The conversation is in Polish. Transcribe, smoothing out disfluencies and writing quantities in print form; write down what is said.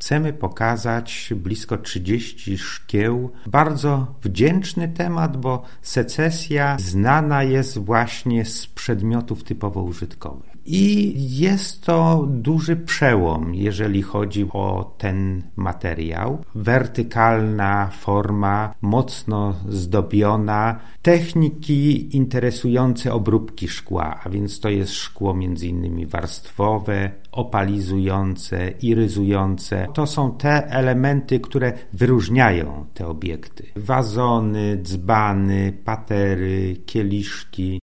chcemy pokazać blisko 30 szkieł. Bardzo wdzięczny temat, bo secesja znana jest właśnie z przedmiotów typowo użytkowych. I jest to duży przełom, jeżeli chodzi o ten materiał. Wertykalna forma, mocno zdobiona, techniki interesujące obróbki szkła, a więc to jest szkło między innymi warstwowe, opalizujące, iryzujące. To są te elementy, które wyróżniają te obiekty. Wazony, dzbany, patery, kieliszki.